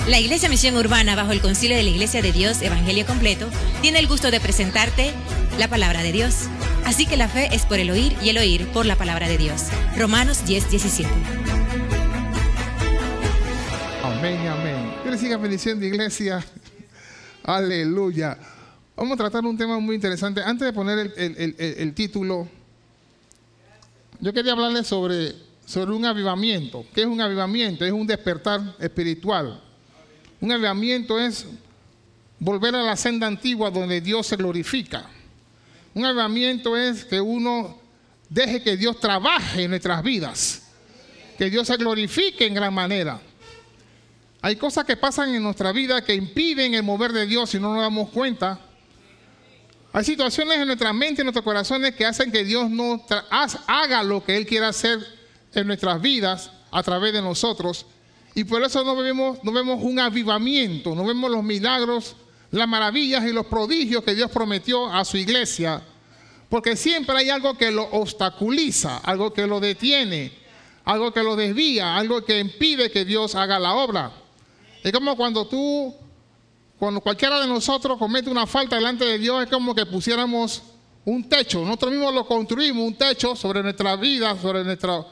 La Iglesia Misión Urbana, bajo el Concilio de la Iglesia de Dios Evangelio Completo, tiene el gusto de presentarte la Palabra de Dios. Así que la fe es por el oír y el oír por la Palabra de Dios. Romanos 10:17. Amén, amén. Dios les siga bendiciendo, iglesia. Aleluya. Vamos a tratar un tema muy interesante. Antes de poner el título, yo quería hablarles sobre un avivamiento. ¿Qué es un avivamiento? Es un despertar espiritual. Un avivamiento es volver a la senda antigua donde Dios se glorifica. Un avivamiento es que uno deje que Dios trabaje en nuestras vidas, que Dios se glorifique en gran manera. Hay cosas que pasan en nuestra vida que impiden el mover de Dios si no nos damos cuenta. Hay situaciones en nuestra mente y en nuestros corazones que hacen que Dios no haga lo que Él quiere hacer en nuestras vidas a través de nosotros. Y por eso no vemos un avivamiento, no vemos los milagros, las maravillas y los prodigios que Dios prometió a su iglesia. Porque siempre hay algo que lo obstaculiza, algo que lo detiene, algo que lo desvía, algo que impide que Dios haga la obra. Es como cuando cualquiera de nosotros comete una falta delante de Dios, es como que pusiéramos un techo. Nosotros mismos lo construimos, un techo sobre nuestra vida, sobre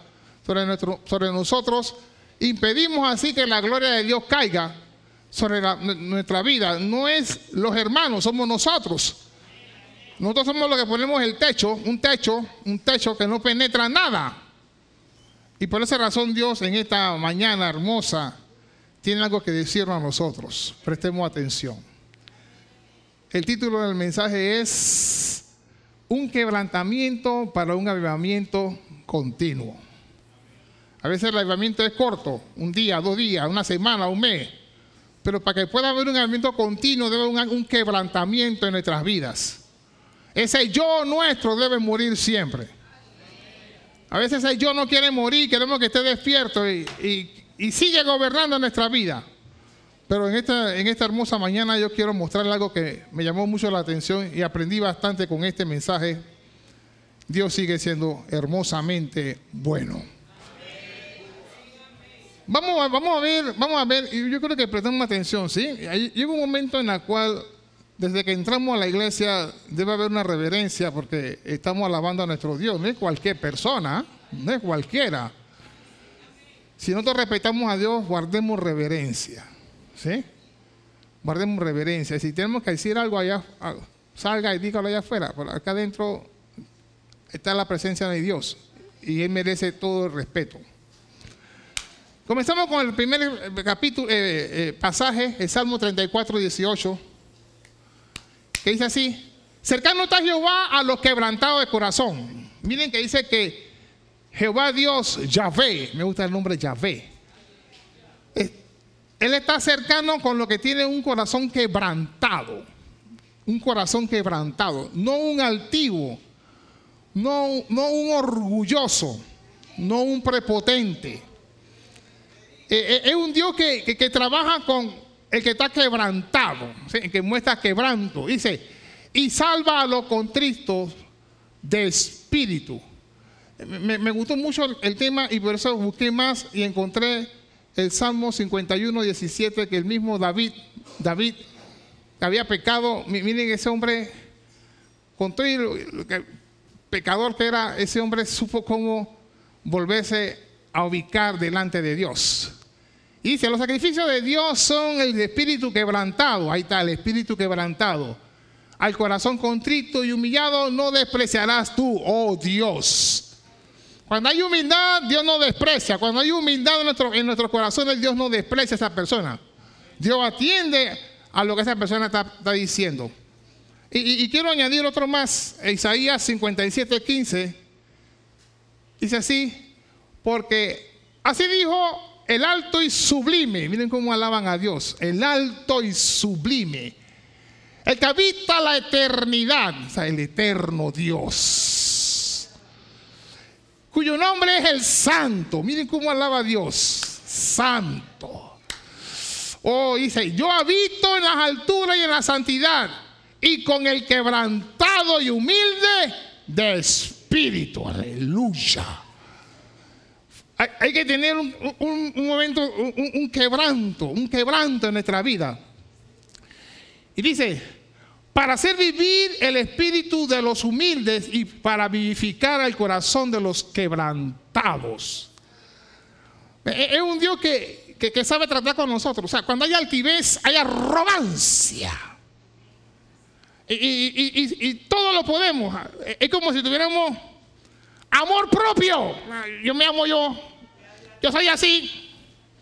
nosotros. Impedimos así que la gloria de Dios caiga sobre nuestra vida. No es los hermanos, somos nosotros. Nosotros somos los que ponemos el techo, un techo que no penetra nada. Y por esa razón Dios en esta mañana hermosa tiene algo que decirnos a nosotros. Prestemos atención. El título del mensaje es Un quebrantamiento para un avivamiento continuo. A veces el avivamiento es corto, un día, 2 días, una semana, un mes. Pero para que pueda haber un avivamiento continuo debe haber un quebrantamiento en nuestras vidas. Ese yo nuestro debe morir siempre. A veces el yo no quiere morir, queremos que esté despierto y sigue gobernando nuestra vida. Pero en esta hermosa mañana yo quiero mostrarle algo que me llamó mucho la atención y aprendí bastante con este mensaje. Dios sigue siendo hermosamente bueno. Vamos a ver, y yo creo que prestemos atención, ¿sí? Llega un momento en el cual, desde que entramos a la iglesia, debe haber una reverencia porque estamos alabando a nuestro Dios. No es cualquier persona, no es cualquiera. Si nosotros respetamos a Dios, guardemos reverencia, ¿sí? Guardemos reverencia. Y si tenemos que decir algo allá, salga y dígalo allá afuera. Por acá adentro está la presencia de Dios y Él merece todo el respeto. Comenzamos con el primer pasaje, el Salmo 34:18, que dice así: cercano está Jehová a los quebrantados de corazón. Miren que dice que Jehová Dios, Yahvé, me gusta el nombre Yahvé. Él está cercano con los que tienen un corazón quebrantado. Un corazón quebrantado, no un altivo, no un orgulloso, no un prepotente. Es un Dios que trabaja con el que está quebrantado, ¿sí? El que muestra quebranto. Dice, y salva a los contritos de espíritu. Me gustó mucho el tema y por eso busqué más y encontré el Salmo 51:17, que el mismo David que había pecado. Miren, ese hombre, con todo el pecador que era, ese hombre supo cómo volverse a ubicar delante de Dios. Y dice, los sacrificios de Dios son el de espíritu quebrantado. Ahí está, el espíritu quebrantado. Al corazón contrito y humillado no despreciarás tú, oh Dios. Cuando hay humildad, Dios no desprecia. Cuando hay humildad en nuestros corazones, Dios no desprecia a esa persona. Dios atiende a lo que esa persona está diciendo. Y quiero añadir otro más. Isaías 57:15 dice así: porque así dijo el alto y sublime. Miren cómo alaban a Dios. El alto y sublime, el que habita la eternidad, o sea, el eterno Dios, cuyo nombre es el Santo. Miren cómo alaba a Dios. Santo. Oh, dice, yo habito en las alturas y en la santidad, y con el quebrantado y humilde de espíritu. Aleluya. hay que tener un momento, un quebranto en nuestra vida. Y dice, para hacer vivir el espíritu de los humildes y para vivificar el corazón de los quebrantados. Es un Dios que sabe tratar con nosotros. O sea, cuando hay altivez, hay arrogancia. Y todo lo podemos. Es como si tuviéramos amor propio. Yo me amo yo soy así.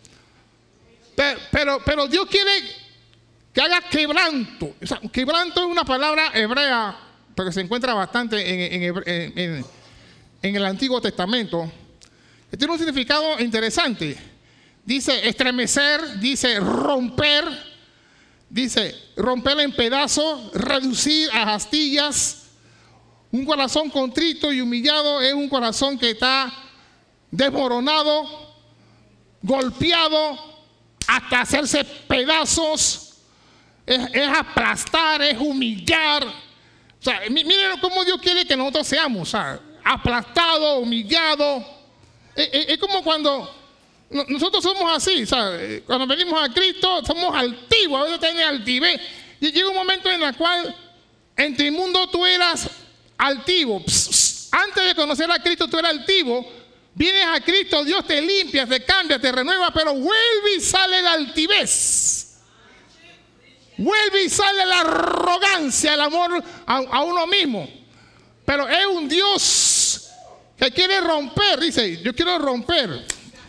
Pero Dios quiere que haga quebranto. O sea, quebranto es una palabra hebrea, porque se encuentra bastante en el Antiguo Testamento. Tiene un significado interesante. Dice estremecer, dice romper, dice romper en pedazos, reducir a astillas. Un corazón contrito y humillado es un corazón que está desmoronado, golpeado, hasta hacerse pedazos. Es aplastar, es humillar. O sea, miren cómo Dios quiere que nosotros seamos. O sea, aplastado, humillado. Es como cuando nosotros somos así. O sea, cuando venimos a Cristo somos altivos. A veces tenemos altivez. Y llega un momento en el cual en tu mundo tú eras altivo. Antes de conocer a Cristo tú eras altivo. Vienes a Cristo, Dios te limpia, te cambia, te renueva, pero vuelve y sale la altivez. Vuelve y sale la arrogancia, el amor a uno mismo. Pero es un Dios que quiere romper, dice, yo quiero romper.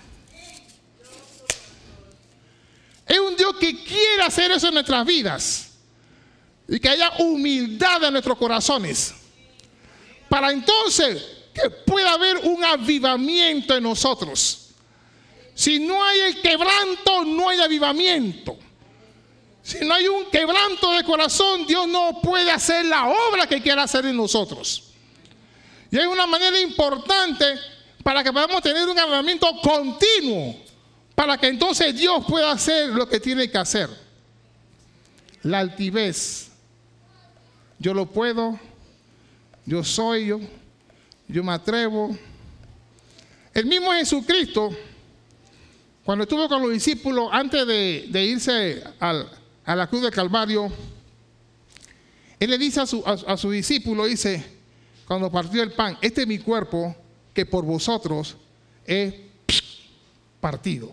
Es un Dios que quiere hacer eso en nuestras vidas. Y que haya humildad en nuestros corazones. Para entonces que pueda haber un avivamiento en nosotros. Si no hay el quebranto, no hay avivamiento. Si no hay un quebranto de corazón, Dios no puede hacer la obra que quiera hacer en nosotros. Y hay una manera importante para que podamos tener un avivamiento continuo, para que entonces Dios pueda hacer lo que tiene que hacer. La altivez. Yo lo puedo, yo soy yo me atrevo. El mismo Jesucristo, cuando estuvo con los discípulos, antes de irse a la cruz del Calvario, Él le dice a su discípulo, dice, cuando partió el pan, este es mi cuerpo que por vosotros es partido.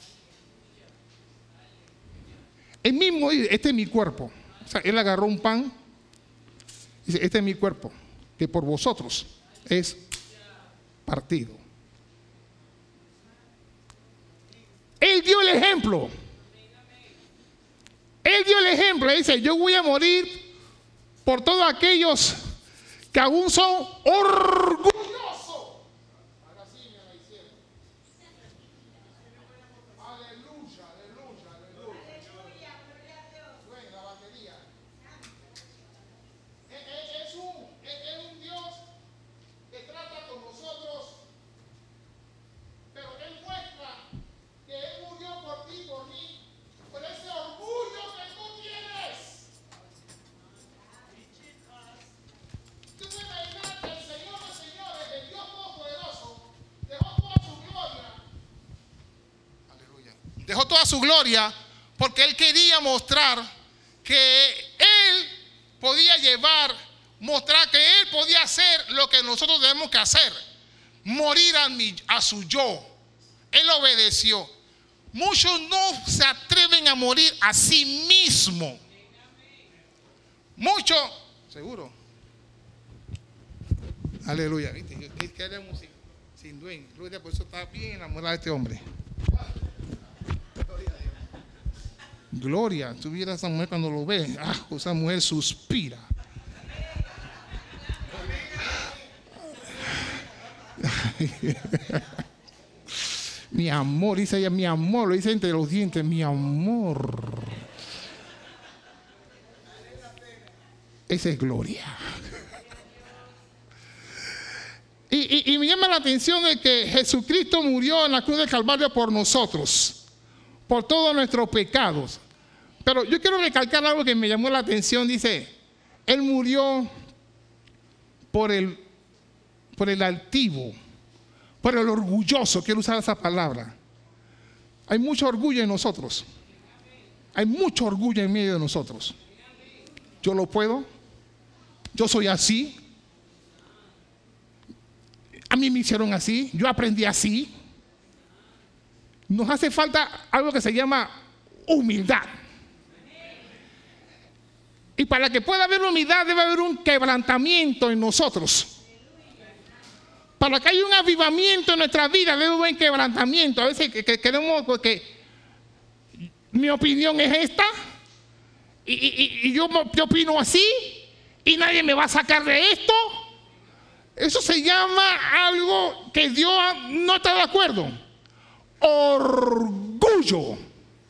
Él mismo dice, este es mi cuerpo. O sea, Él agarró un pan, dice, este es mi cuerpo que por vosotros es partido. Él dio el ejemplo. Él dio el ejemplo. Él dice, yo voy a morir por todos aquellos que aún son orgullosos. Ahora sí me la hicieron. Aleluya, aleluya, aleluya. Bueno, la batería. Es un Dios que trata con nosotros, pero Él muestra que Él murió por ti y por mí, por ese orgullo que tú tienes. Tú puedes imaginar que el Señor de señores, el Dios Todopoderoso, dejó toda su gloria. Aleluya. Dejó toda su gloria porque Él quería mostrar que Él podía mostrar que Él podía hacer lo que nosotros debemos que hacer. Morir a su yo. Él obedeció. Muchos no se atreven a morir a sí mismo. Muchos, seguro. Aleluya. ¿Viste? Es que era sin dueño. Gloria, por eso está bien enamorado de este hombre. Gloria. Tú vieras a esa mujer cuando lo ves. Esa mujer suspira. Mi amor, dice ella, mi amor, lo dice entre los dientes, mi amor. Esa es gloria. Y me llama la atención de que Jesucristo murió en la cruz del Calvario por nosotros, por todos nuestros pecados. Pero yo quiero recalcar algo que me llamó la atención. Dice, Él murió por el altivo, Pero el orgulloso, quiero usar esa palabra. Hay mucho orgullo en nosotros. Hay mucho orgullo en medio de nosotros. Yo lo puedo. Yo soy así. A mí me hicieron así. Yo aprendí así. Nos hace falta algo que se llama humildad. Y para que pueda haber humildad debe haber un quebrantamiento en nosotros. Para que haya un avivamiento en nuestra vida debe haber un quebrantamiento. A veces queremos porque mi opinión es esta y yo opino así y nadie me va a sacar de esto. Eso se llama algo que Dios no está de acuerdo. Orgullo.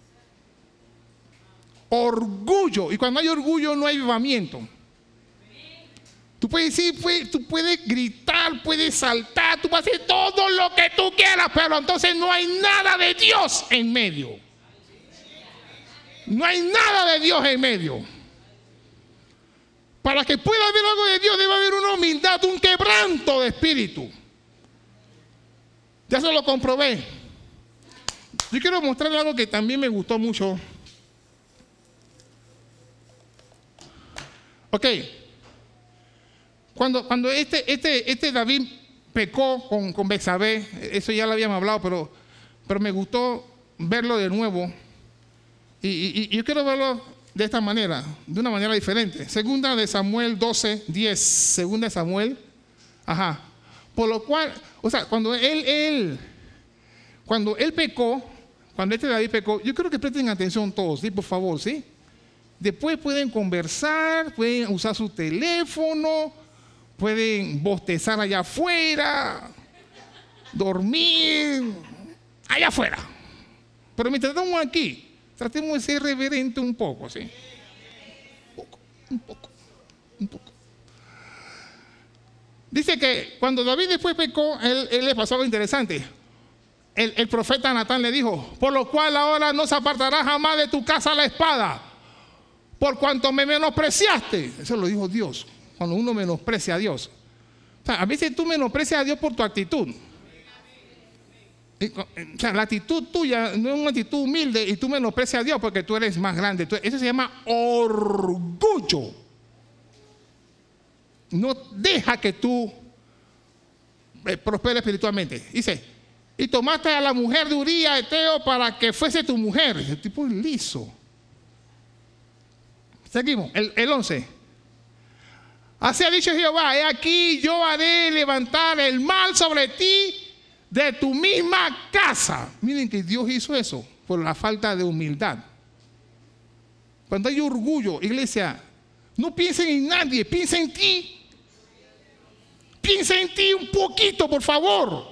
Orgullo. Y cuando hay orgullo no hay avivamiento. Tú puedes decir, tú puedes gritar, puedes saltar, tú puedes hacer todo lo que tú quieras, pero entonces no hay nada de Dios en medio. No hay nada de Dios en medio. Para que pueda haber algo de Dios debe haber una humildad, un quebranto de espíritu. Ya se lo comprobé. Yo quiero mostrarle algo que también me gustó mucho. Ok. Cuando este David pecó con Betsabé, eso ya lo habíamos hablado, pero me gustó verlo de nuevo. Y yo quiero verlo de esta manera, de una manera diferente. Segunda de Samuel 12:10. Segunda de Samuel. Ajá. Por lo cual, o sea, cuando él pecó, cuando David pecó, yo quiero que presten atención todos, ¿sí? Por favor, ¿sí? Después pueden conversar, pueden usar su teléfono, pueden bostezar allá afuera, dormir allá afuera. Pero mientras estamos aquí, tratemos de ser reverentes un poco, ¿sí? Un poco. Dice que cuando David después pecó, él le pasó algo interesante. El profeta Natán le dijo: por lo cual ahora no se apartará jamás de tu casa la espada, por cuanto me menospreciaste. Eso lo dijo Dios, cuando uno menosprecia a Dios. O sea, a veces tú menosprecias a Dios por tu actitud. O sea, la actitud tuya no es una actitud humilde y tú menosprecias a Dios porque tú eres más grande. Eso se llama orgullo. No deja que tú prosperes espiritualmente. Dice: y tomaste a la mujer de Uría Eteo para que fuese tu mujer. El tipo es liso. Seguimos, el 11. Así ha dicho Jehová: he aquí yo haré levantar el mal sobre ti de tu misma casa. Miren que Dios hizo eso por la falta de humildad. Cuando hay orgullo, iglesia, no piensen en nadie, piensen en ti. Piensa en ti un poquito, por favor.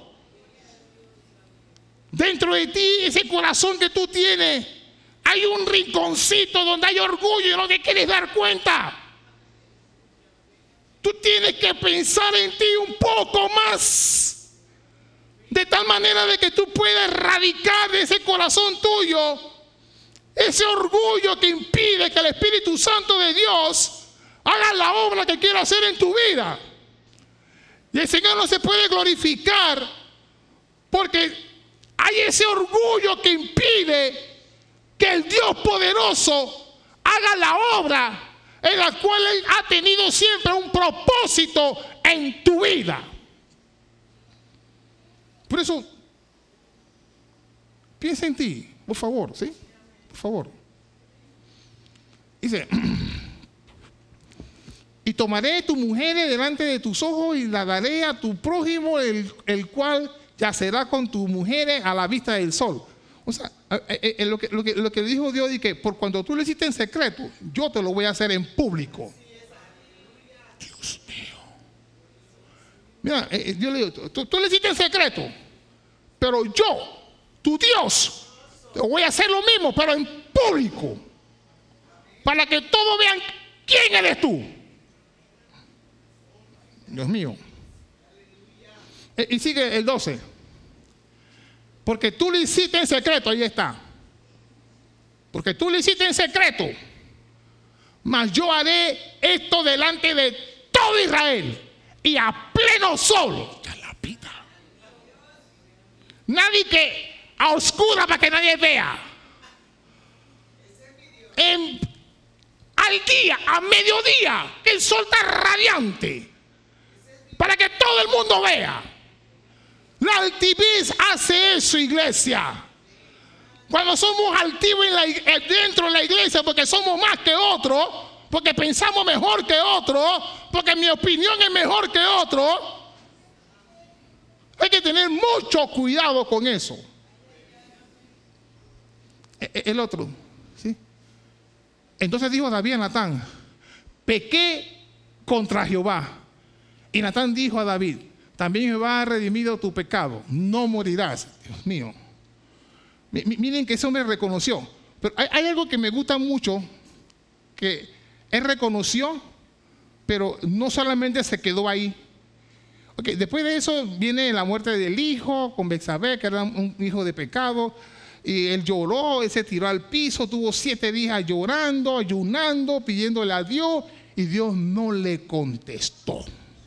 Dentro de ti, ese corazón que tú tienes, hay un rinconcito donde hay orgullo y no te quieres dar cuenta. Tú tienes que pensar en ti un poco más, de tal manera de que tú puedas erradicar de ese corazón tuyo ese orgullo que impide que el Espíritu Santo de Dios haga la obra que quiere hacer en tu vida. Y el Señor no se puede glorificar porque hay ese orgullo que impide que el Dios poderoso haga la obra en la cual Él ha tenido siempre un propósito en tu vida. Por eso, piensa en ti, por favor, ¿sí? Por favor. Dice: y tomaré tu mujer delante de tus ojos y la daré a tu prójimo, el cual yacerá con tus mujeres a la vista del sol. O sea, lo que dijo Dios es que por cuando tú lo hiciste en secreto, yo te lo voy a hacer en público. Dios mío. Mira, Dios le dijo: tú lo hiciste en secreto, pero yo, tu Dios, te voy a hacer lo mismo, pero en público, para que todos vean quién eres tú. Dios mío. Y sigue el 12. Porque tú lo hiciste en secreto, ahí está. Porque tú lo hiciste en secreto, mas yo haré esto delante de todo Israel y a pleno sol. Ya la pita. Nadie que a oscura para que nadie vea. Al día, a mediodía, que el sol está radiante, para que todo el mundo vea. La altivez hace eso, iglesia. Cuando somos altivos dentro de la iglesia, porque somos más que otros, porque pensamos mejor que otros, porque mi opinión es mejor que otros, hay que tener mucho cuidado con eso. El otro, ¿sí? Entonces dijo David a Natán: pequé contra Jehová. Y Natán dijo a David: también Jehová ha redimido tu pecado, no morirás. Dios mío. Miren que ese hombre reconoció. Pero hay algo que me gusta mucho, que él reconoció, pero no solamente se quedó ahí. Okay, después de eso viene la muerte del hijo con Betsabé, que era un hijo de pecado. Y él lloró, él se tiró al piso, tuvo 7 días llorando, ayunando, pidiéndole a Dios, y Dios no le contestó.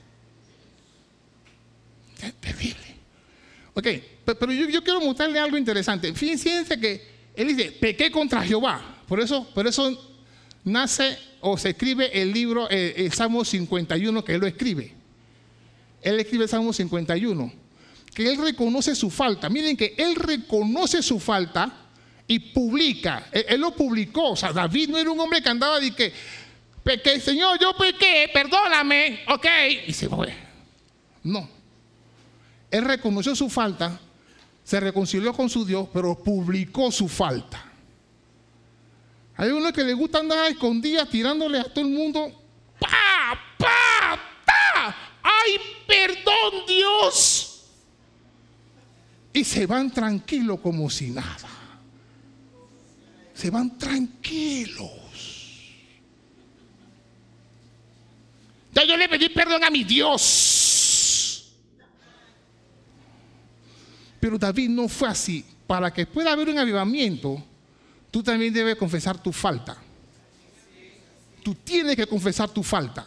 Es terrible. Ok, pero yo quiero mostrarle algo interesante. Fíjense que él dice: pequé contra Jehová. Por eso nace o se escribe el libro, el Salmo 51, que él lo escribe. Él escribe el Salmo 51. Que él reconoce su falta. Miren que él reconoce su falta y publica. Él lo publicó. O sea, David no era un hombre que andaba de que pequé, Señor, yo pequé, perdóname, ok, y se fue. No. Él reconoció su falta, se reconcilió con su Dios, pero publicó su falta. Hay uno que le gusta andar a escondidas tirándole a todo el mundo. ¡Pa! ¡Pa! ¡Ta! ¡Ay, perdón, Dios! Y se van tranquilos como si nada. Se van tranquilos. Ya yo le pedí perdón a mi Dios. Pero David no fue así. Para que pueda haber un avivamiento, tú también debes confesar tu falta. Tú tienes que confesar tu falta.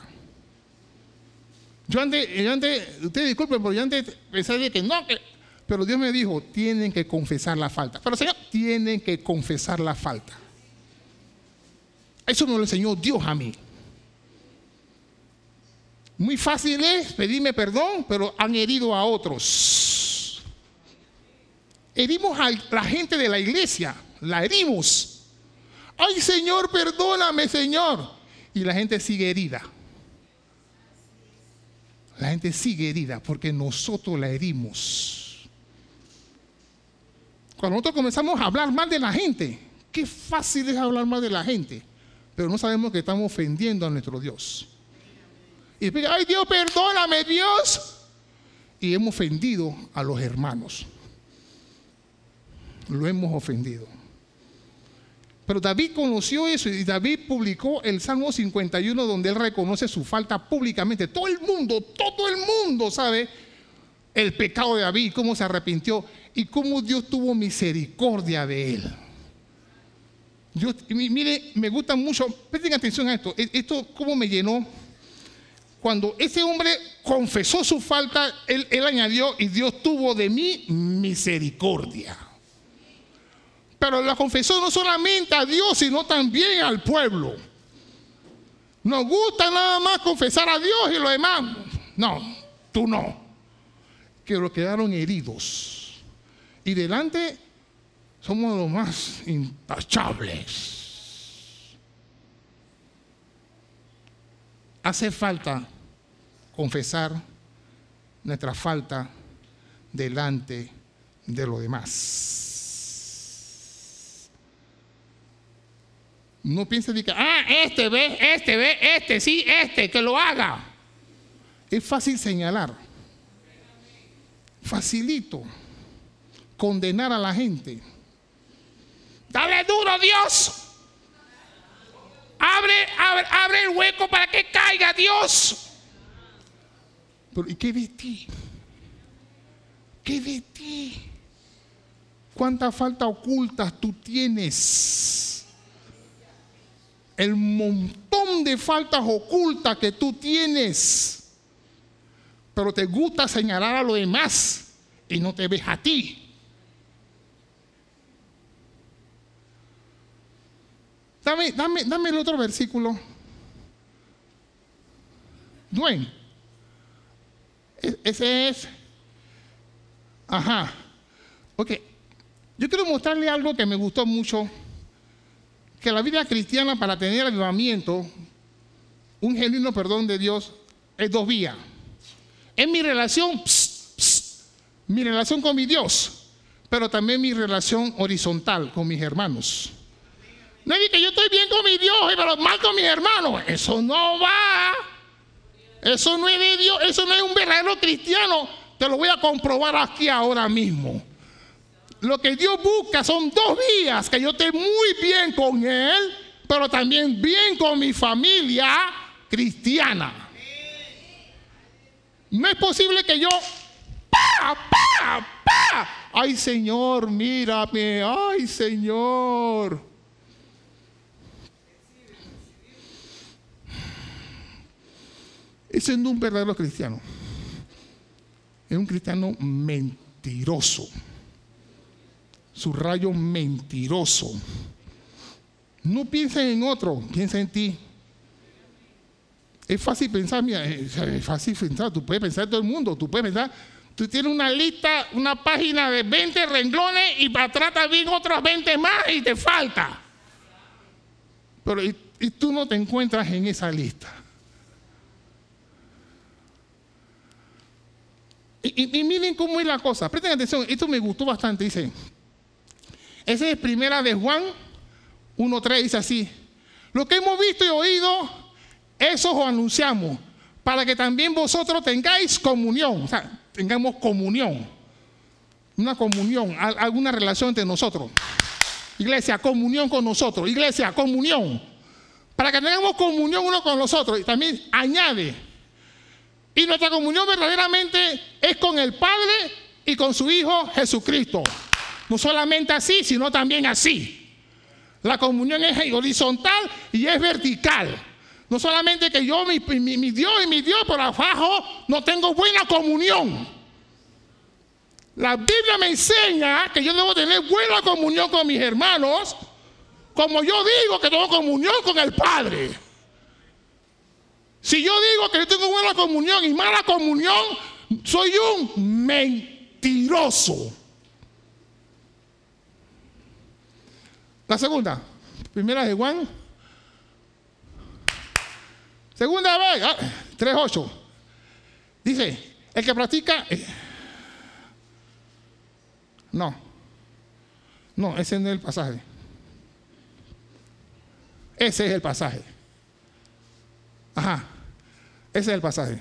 Yo antes, ustedes disculpen, pero yo antes pensé de que no, pero Dios me dijo: tienen que confesar la falta. Pero Señor, tienen que confesar la falta. Eso me lo enseñó Dios a mí. Muy fácil es pedirme perdón, pero han herido a otros. Herimos a la gente de la iglesia, la herimos. Ay, Señor, perdóname, Señor. Y la gente sigue herida. La gente sigue herida porque nosotros la herimos. Cuando nosotros comenzamos a hablar mal de la gente, qué fácil es hablar mal de la gente, pero no sabemos que estamos ofendiendo a nuestro Dios. Y después, ay, Dios, perdóname, Dios. Y hemos ofendido a los hermanos. Lo hemos ofendido. Pero David conoció eso y David publicó el Salmo 51, donde él reconoce su falta públicamente. Todo el mundo sabe el pecado de David, cómo se arrepintió y cómo Dios tuvo misericordia de él. Dios, mire, me gusta mucho, presten atención a esto. Esto cómo me llenó. Cuando ese hombre confesó su falta, él añadió: y Dios tuvo de mí misericordia. Pero la confesó no solamente a Dios, sino también al pueblo. Nos gusta nada más confesar a Dios y lo demás. No, tú no. Que lo quedaron heridos. Y delante somos los más intachables. Hace falta confesar nuestra falta delante de los demás. No pienses de que, este, que lo haga. Es fácil señalar. Facilito. Condenar a la gente. Dale duro, Dios. Abre el hueco para que caiga, Dios. Pero ¿y qué de ti? ¿Qué de ti? ¿Cuántas faltas ocultas tú tienes? El montón de faltas ocultas que tú tienes, pero te gusta señalar a los demás y no te ves a ti. Dame el otro versículo. Dwayne. Ese es. Ajá. Ok. Yo quiero mostrarle algo que me gustó mucho. Que la vida cristiana, para tener avivamiento, un genuino perdón de Dios, es 2 vías. Es mi relación, mi relación con mi Dios, pero también mi relación horizontal con mis hermanos. No es que yo estoy bien con mi Dios, pero mal con mis hermanos. Eso no va. Eso no es de Dios. Eso no es un verdadero cristiano. Te lo voy a comprobar aquí ahora mismo. Lo que Dios busca son 2 vías. Que yo esté muy bien con Él, pero también bien con mi familia cristiana. No es posible que yo... ¡Ay, Señor, mírame! ¡Ay, Señor! Ese no es un verdadero cristiano. Es un cristiano mentiroso. Subrayo, mentiroso. No piensen en otro, piensa en ti. Es fácil pensar, mira, es fácil pensar. Tú puedes pensar en todo el mundo. Tú puedes pensar, tú tienes una lista, una página de 20 renglones y para atrás también otros 20 más y te falta. Pero y tú no te encuentras en esa lista. Y miren cómo es la cosa. Presten atención, esto me gustó bastante. Dice, esa es 1 de Juan 1:3, dice así: lo que hemos visto y oído, eso os anunciamos, para que también vosotros tengáis comunión. O sea, tengamos comunión. Una comunión, alguna relación entre nosotros. Iglesia, comunión con nosotros. Iglesia, comunión. Para que tengamos comunión uno con los otros. Y también añade: y nuestra comunión verdaderamente es con el Padre y con su Hijo Jesucristo. No solamente así, sino también así. La comunión es horizontal y es vertical. No solamente que yo, mi Dios y mi Dios, por abajo no tengo buena comunión. La Biblia me enseña que yo debo tener buena comunión con mis hermanos, como yo digo que tengo comunión con el Padre. Si yo digo que yo tengo buena comunión y mala comunión, soy un mentiroso. La segunda, 1 de Juan, segunda vez, 3:8. Dice, el que practica... No, ese no es el pasaje. Ese es el pasaje. Ajá, ese es el pasaje.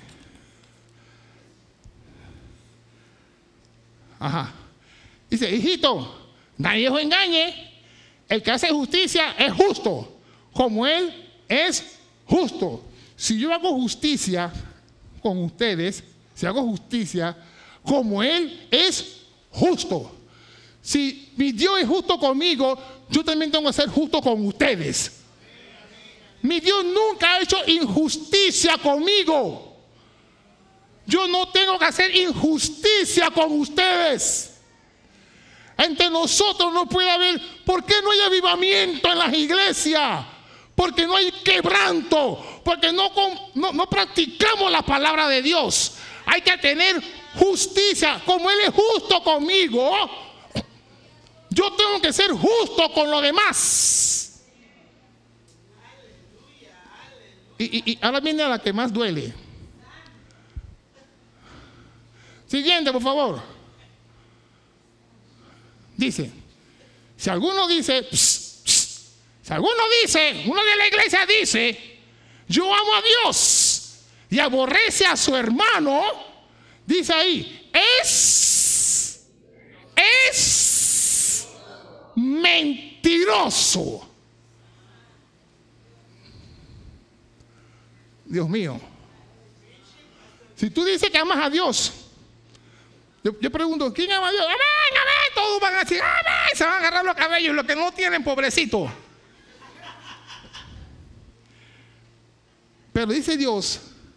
Ajá. Dice, hijito, nadie os engañe. El que hace justicia es justo, como Él es justo. Si yo hago justicia con ustedes, si hago justicia como Él es justo. Si mi Dios es justo conmigo, yo también tengo que ser justo con ustedes. Mi Dios nunca ha hecho injusticia conmigo. Yo no tengo que hacer injusticia con ustedes. Entre nosotros no puede haber. ¿Por qué no hay avivamiento en las iglesias? Porque no hay quebranto. Porque no practicamos la palabra de Dios. Hay que tener justicia. Como Él es justo conmigo, yo tengo que ser justo con los demás. Y ahora viene a la que más duele. Siguiente, por favor. Dice, si alguno dice, uno de la iglesia dice, yo amo a Dios y aborrece a su hermano, dice ahí, es mentiroso. Dios mío. Si tú dices que amas a Dios, yo pregunto, ¿quién ama a Dios? ¡Amén, amén! Todos van a decir, ¡amén! Se van a agarrar los cabellos, los que no tienen, pobrecito. Pero dice Dios,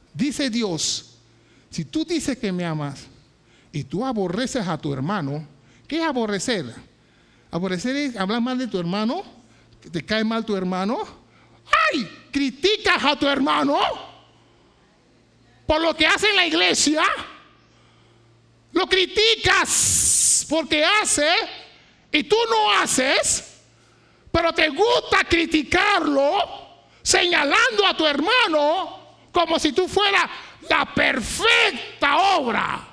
si tú dices que me amas y tú aborreces a tu hermano, ¿qué es aborrecer? Aborrecer es hablar mal de tu hermano, ¿Te cae mal tu hermano? ¡Ay! ¿Criticas a tu hermano por lo que hace en la iglesia? Lo criticas porque hace y tú no haces, pero te gusta criticarlo, señalando a tu hermano como si tú fueras la perfecta obra.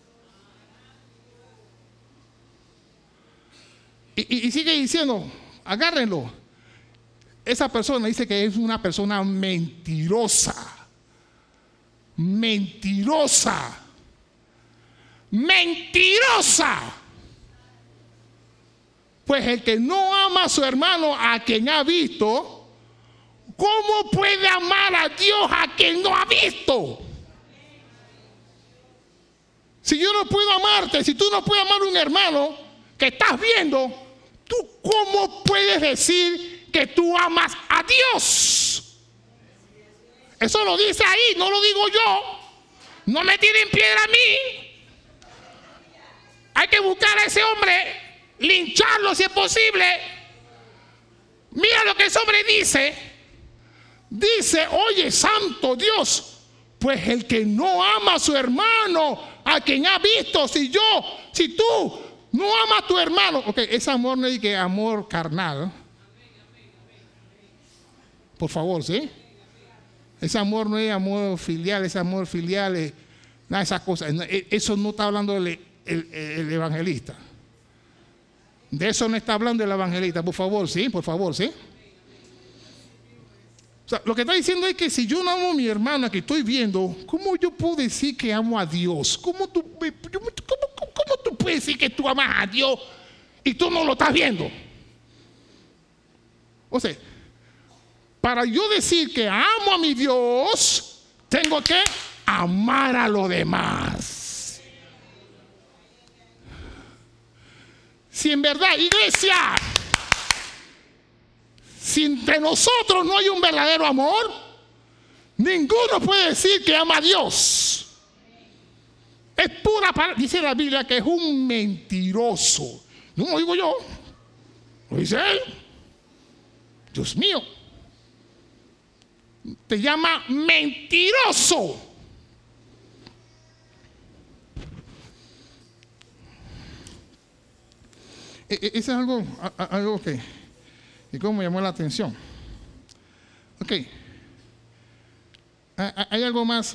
Y sigue diciendo, agárrenlo. Esa persona dice que es una persona mentirosa. Mentirosa. Mentirosa. Pues el que no ama a su hermano a quien ha visto, ¿cómo puede amar a Dios a quien no ha visto? Si yo no puedo amarte, si tú no puedes amar a un hermano que estás viendo, ¿tú cómo puedes decir que tú amas a Dios? Eso lo dice ahí, no lo digo yo. No me tiren piedra a mí. Hay que buscar a ese hombre, lincharlo si es posible. Mira lo que ese hombre dice. Dice, oye, santo Dios, pues el que no ama a su hermano, a quien ha visto, si tú no amas a tu hermano, ok, ese amor no es que amor carnal. Por favor, ¿sí? Ese amor no es amor filial, ese amor filial es nada de esas cosas. Eso no está hablando el evangelista. De eso no está hablando el evangelista, por favor, ¿sí? Por favor, ¿sí? O sea, lo que está diciendo es que si yo no amo a mi hermana que estoy viendo, ¿cómo yo puedo decir que amo a Dios? ¿Cómo tú puedes decir que tú amas a Dios y tú no lo estás viendo? O sea, para yo decir que amo a mi Dios, tengo que amar a los demás. Si en verdad, iglesia, si entre nosotros no hay un verdadero amor, ninguno puede decir que ama a Dios. Es pura palabra. Dice la Biblia que es un mentiroso. No lo digo yo, lo dice él. Dios mío, te llama mentiroso. Eso es algo que cómo me llamó la atención. Ok. Hay algo más.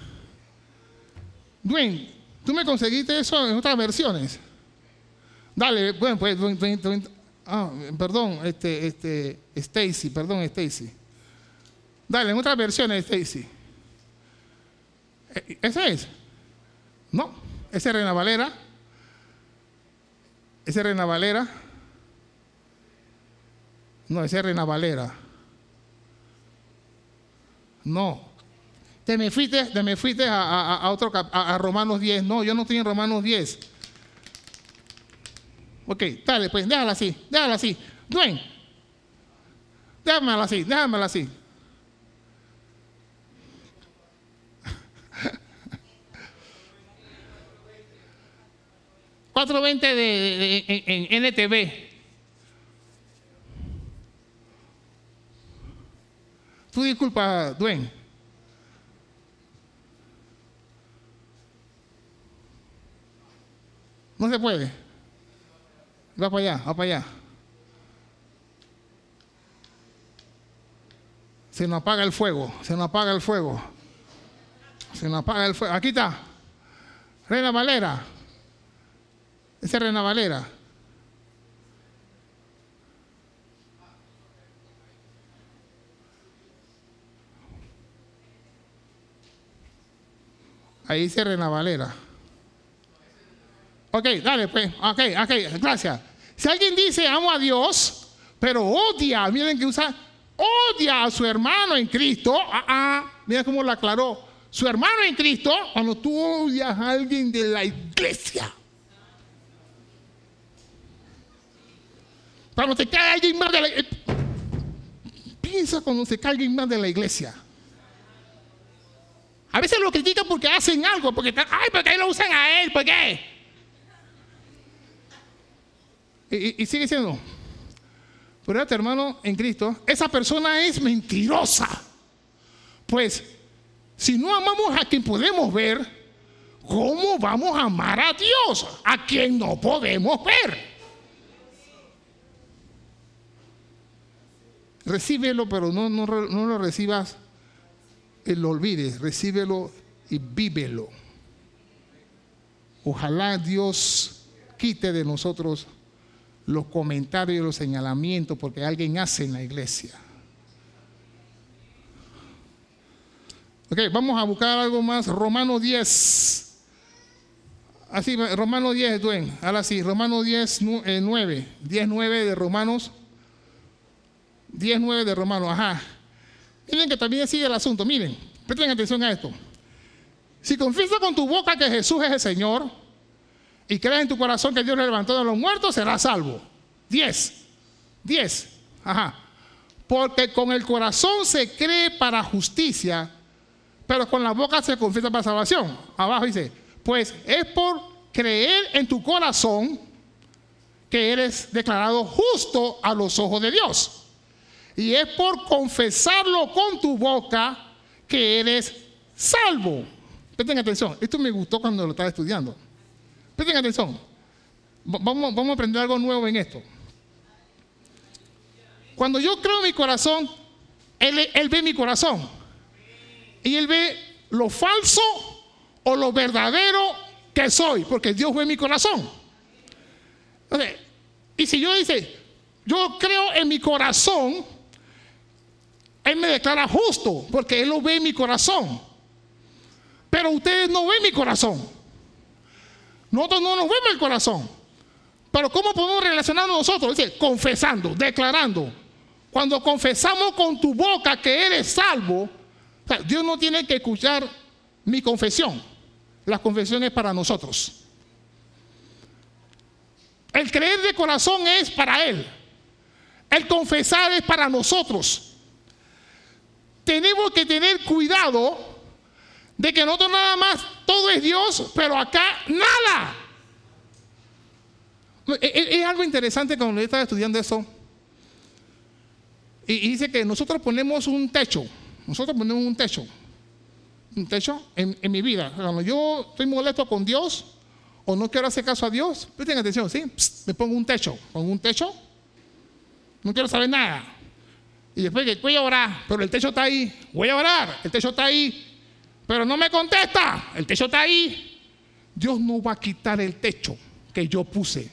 Dwayne, ¿tú me conseguiste eso en otras versiones? Dale, bueno, pues, perdón, Stacy, perdón, Stacy. Dale, en otras versiones, Stacy. ¿Ese es? No, ese es Reina Valera. ¿Ese es Reina Valera? No, ese es Reina Valera. No. Te me fuiste a Romanos 10. No, yo no estoy en Romanos 10. Ok, dale, pues, déjala así. Dwayne, déjamela así. $4.20 en NTV. Tú disculpa, Dwayne. No se puede. Va para allá. Se nos apaga el fuego. Aquí está. Reina Valera. Esa es Reina Valera. Ahí dice Reina Valera. Ok, dale pues. Ok, gracias. Si alguien dice amo a Dios, pero odia, miren que odia a su hermano en Cristo. Mira cómo lo aclaró. Su hermano en Cristo, cuando tú odias a alguien de la iglesia. Cuando te cae alguien más de la iglesia. Piensa cuando se cae alguien más de la iglesia. A veces lo critican porque hacen algo, porque ahí lo usan a él, ¿por qué? Y sigue diciendo, Pero este hermano en Cristo, esa persona es mentirosa. Pues, si no amamos a quien podemos ver, ¿cómo vamos a amar a Dios, a quien no podemos ver? Recíbelo, pero no lo recibas y lo olvides. Recíbelo y vívelo. Ojalá Dios quite de nosotros los comentarios y los señalamientos porque alguien hace en la iglesia. Ok, vamos a buscar algo más. Romanos 10. Así, Romanos 10, Duen. Ahora sí, Romanos 10, 9. 10, 9 de Romanos. 10, 9 de Romanos, ajá. Miren que también sigue el asunto, miren. Presten atención a esto. Si confiesas con tu boca que Jesús es el Señor y crees en tu corazón que Dios le levantó de los muertos, serás salvo. 10, ajá. Porque con el corazón se cree para justicia, pero con la boca se confiesa para salvación. Abajo dice, pues es por creer en tu corazón que eres declarado justo a los ojos de Dios. Y es por confesarlo con tu boca que eres salvo. Presten atención, esto me gustó cuando lo estaba estudiando. Presten atención, vamos a aprender algo nuevo en esto. Cuando yo creo en mi corazón, Él ve mi corazón. Y Él ve lo falso o lo verdadero que soy, porque Dios ve mi corazón. Entonces, y si yo yo creo en mi corazón, Él me declara justo, porque Él lo ve en mi corazón. Pero ustedes no ven mi corazón. Nosotros no nos vemos el corazón. Pero ¿cómo podemos relacionarnos nosotros? Dice, confesando, declarando. Cuando confesamos con tu boca que eres salvo, o sea, Dios no tiene que escuchar mi confesión. La confesión es para nosotros. El creer de corazón es para Él. El confesar es para nosotros. Tenemos que tener cuidado de que nosotros nada más, todo es Dios, pero acá nada. Es algo interesante cuando yo estaba estudiando eso. Y dice que nosotros ponemos un techo. Nosotros ponemos un techo. Un techo en mi vida. Cuando yo estoy molesto con Dios o no quiero hacer caso a Dios, presten atención, ¿sí? Me pongo un techo. Pongo un techo. No quiero saber nada. Y después que voy a orar, pero el techo está ahí. Voy a orar, el techo está ahí. Pero no me contesta, el techo está ahí. Dios no va a quitar el techo que yo puse.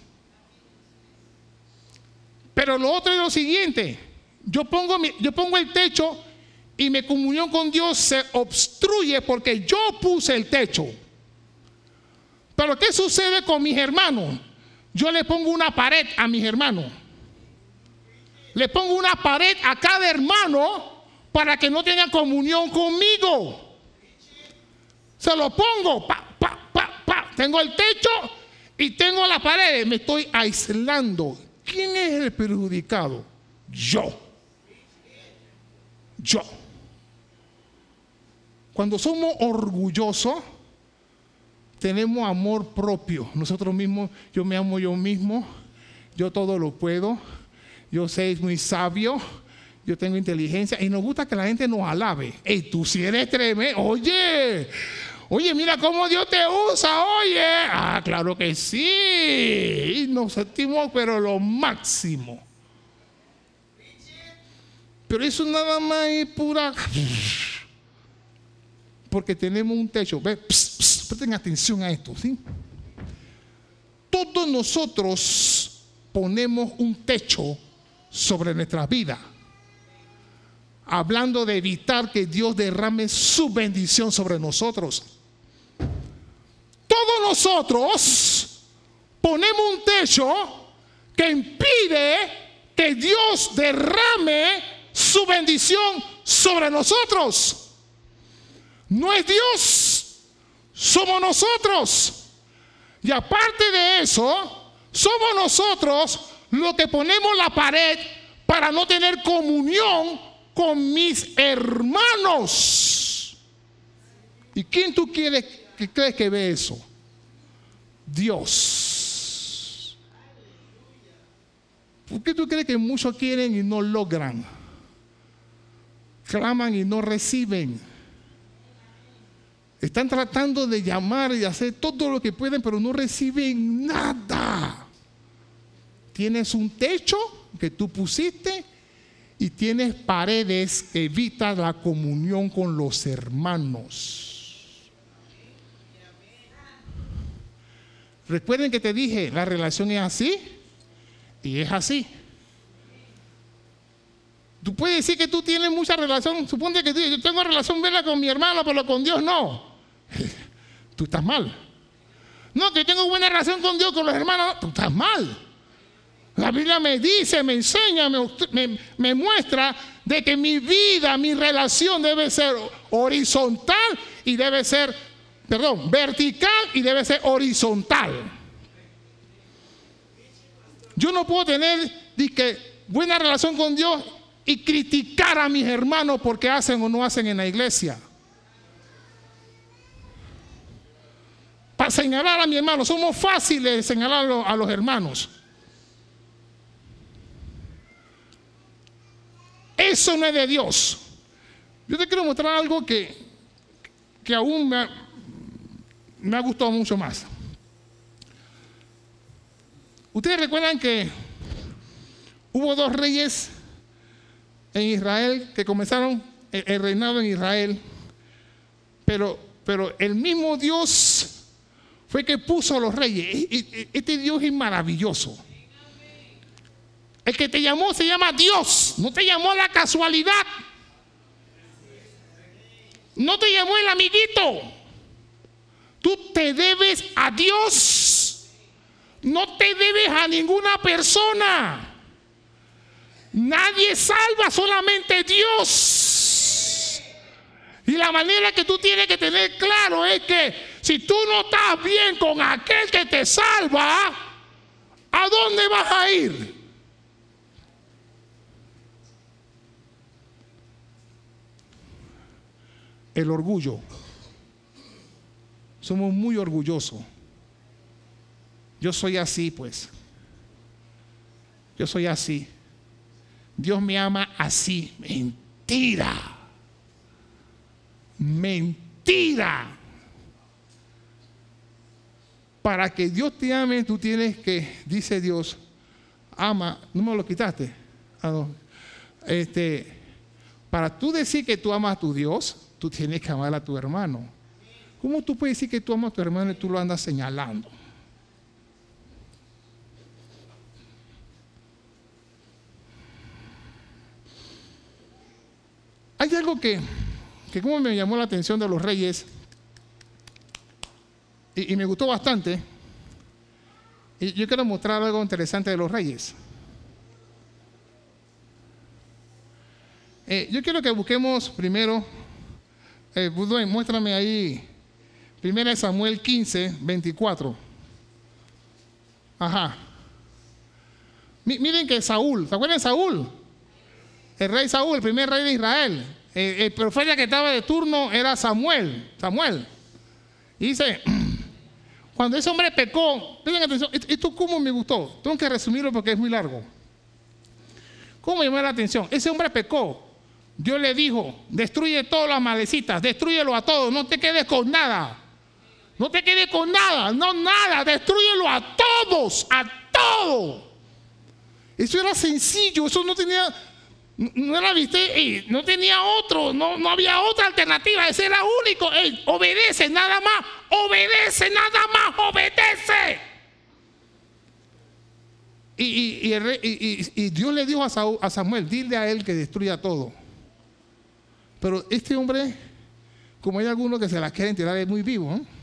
Pero lo otro es lo siguiente. Yo pongo el techo y mi comunión con Dios se obstruye porque yo puse el techo. Pero ¿qué sucede con mis hermanos? Yo le pongo una pared a mis hermanos. Le pongo una pared a cada hermano para que no tengan comunión conmigo. Se lo pongo, tengo el techo y tengo la pared. Me estoy aislando. ¿Quién es el perjudicado? Yo. Cuando somos orgullosos, tenemos amor propio. Nosotros mismos, yo me amo yo mismo. Yo todo lo puedo. Yo soy muy sabio. Yo tengo inteligencia. Y nos gusta que la gente nos alabe. Ey, tú sí eres tremendo. Oye, mira cómo Dios te usa, oye. Ah, claro que sí. Y nos sentimos, pero lo máximo. Pero eso nada más es pura... Porque tenemos un techo. Ve, presten atención a esto, ¿sí? Todos nosotros ponemos un techo sobre nuestras vidas. Hablando de evitar que Dios derrame su bendición sobre nosotros. Todos nosotros ponemos un techo que impide que Dios derrame su bendición sobre nosotros. No es Dios, somos nosotros. Y aparte de eso, somos nosotros los que ponemos la pared para no tener comunión con mis hermanos. ¿Y quién tú crees que ve eso? Dios. ¿Por qué tú crees que muchos quieren y no logran? Claman y no reciben. Están tratando de llamar y hacer todo lo que pueden, pero no reciben nada. Tienes un techo que tú pusiste y tienes paredes que evitan la comunión con los hermanos. Recuerden que te dije, la relación es así y es así. Tú puedes decir que tú tienes mucha relación. Suponte que yo tengo relación buena con mi hermano, pero con Dios no. Tú estás mal. No, que tengo buena relación con Dios, con los hermanos. Tú estás mal. La Biblia me dice, me enseña, me muestra de que mi vida, mi relación debe ser horizontal y debe ser, vertical y debe ser horizontal. Yo no puedo tener buena relación con Dios y criticar a mis hermanos porque hacen o no hacen en la iglesia. Para señalar a mi hermano, somos fáciles de señalar a los hermanos. Eso no es de Dios. Yo te quiero mostrar algo que aún me ha gustado mucho más. Ustedes recuerdan que hubo 2 reyes en Israel que comenzaron el reinado en Israel, pero el mismo Dios fue que puso a los reyes. Este Dios es maravilloso. El que te llamó se llama Dios, no te llamó a la casualidad, no te llamó el amiguito. Tú te debes a Dios, no te debes a ninguna persona. Nadie salva, solamente Dios. Y la manera que tú tienes que tener claro es que si tú no estás bien con aquel que te salva, ¿a dónde vas a ir? El orgullo. Somos muy orgullosos. Yo soy así, pues. Yo soy así. Dios me ama así. Mentira. Mentira. Para que Dios te ame, tú tienes que, dice Dios, ama. ¿No me lo quitaste? No. Para tú decir que tú amas a tu Dios, tú tienes que amar a tu hermano. ¿Cómo tú puedes decir que tú amas a tu hermano y tú lo andas señalando? Hay algo que como me llamó la atención de los reyes y me gustó bastante. Y yo quiero mostrar algo interesante de los reyes. Yo quiero que busquemos primero, Budway, muéstrame ahí, 1 Samuel 15, 24. Ajá. Miren que Saúl, ¿se acuerdan de Saúl? El rey Saúl, el primer rey de Israel. El profeta que estaba de turno era Samuel. Y dice, cuando ese hombre pecó, presten atención, esto cómo me gustó. Tengo que resumirlo porque es muy largo. ¿Cómo me llamó la atención? Ese hombre pecó. Dios le dijo, destruye todas las malecitas, destrúyelo a todos, no te quedes con nada. No te quedes con nada, no nada, destrúyelo a todos, a todo. Eso era sencillo, eso no tenía, no era, viste, no tenía otro, no había otra alternativa, ese era único. Obedece nada más, obedece nada más, obedece. Y Dios le dijo a Samuel, dile a él que destruya todo. Pero este hombre, como hay algunos que se las quieren tirar, es muy vivo, ¿eh?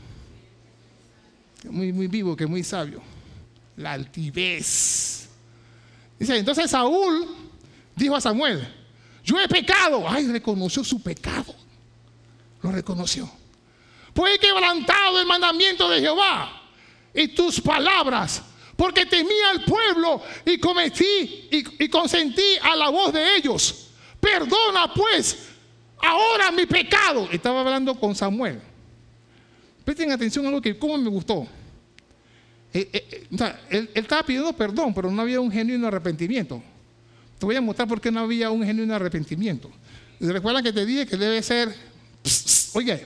Muy vivo, que es muy sabio. La altivez. Dice, entonces Saúl dijo a Samuel, yo he pecado. Ay, reconoció su pecado. Lo reconoció. Pues he quebrantado el mandamiento de Jehová y tus palabras, porque temía al pueblo y consentí a la voz de ellos. Perdona pues ahora mi pecado. Estaba hablando con Samuel. Presten atención a algo que como me gustó. Él estaba pidiendo perdón, pero no había un genuino arrepentimiento. Te voy a mostrar por qué no había un genuino arrepentimiento. Recuerda que te dije que debe ser, oye,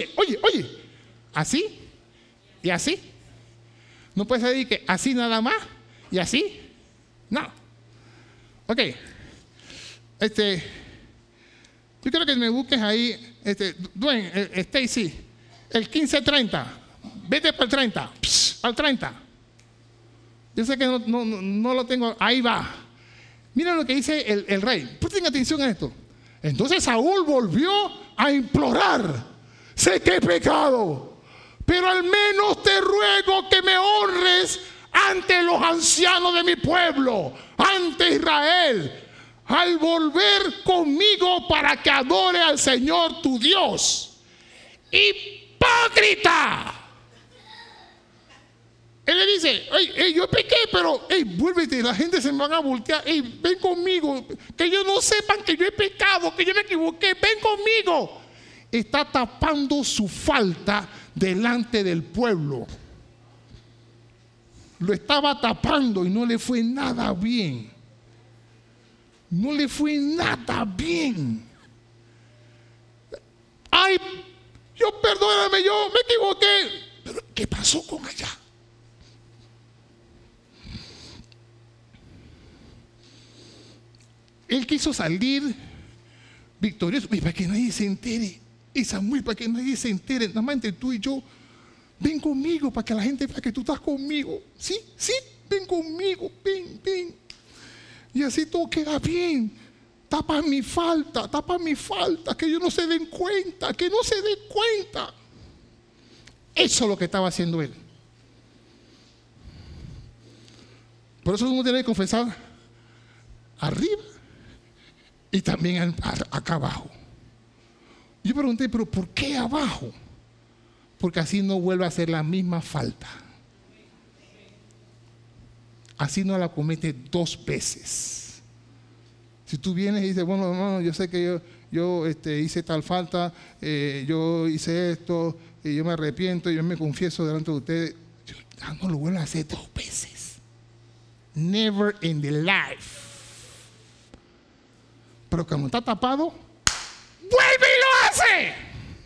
así y así. No puede ser que así nada más y así. No. Ok. Yo quiero que me busques ahí, Dwayne, Stacy, el 15:30. Vete para el 30. Al 30. Yo sé que no lo tengo. Ahí va. Miren lo que dice el rey. Presten atención a esto. Entonces Saúl volvió a implorar: sé que he pecado, pero al menos te ruego que me honres ante los ancianos de mi pueblo, ante Israel, al volver conmigo para que adore al Señor tu Dios. ¡Hipócrita! Él le dice: yo pequé, pero vuélvete, la gente se me van a voltear. Ven conmigo, que ellos no sepan que yo he pecado, que yo me equivoqué. Ven conmigo. Está tapando su falta delante del pueblo. Lo estaba tapando y no le fue nada bien. No le fue nada bien. Ay, yo perdóname, yo me equivoqué. Pero ¿qué pasó con allá? Él quiso salir victorioso. Para que nadie se entere. Y Samuel, para que nadie se entere. Nada más entre tú y yo. Ven conmigo para que la gente vea que tú estás conmigo. Sí, ven conmigo. Ven. Y así todo queda bien. Tapa mi falta. Que ellos no se den cuenta. Eso es lo que estaba haciendo él. Por eso uno tiene que confesar arriba y también acá abajo. Yo pregunté: ¿pero por qué abajo? Porque así no vuelve a hacer la misma falta. Así no la comete 2 veces. Si tú vienes y dices: bueno, hermano, yo sé que yo hice tal falta, yo hice esto, y yo me arrepiento, y yo me confieso delante de ustedes, yo no lo vuelvo a hacer 2 veces. Never in the life. Pero cuando está tapado, vuelve y lo hace.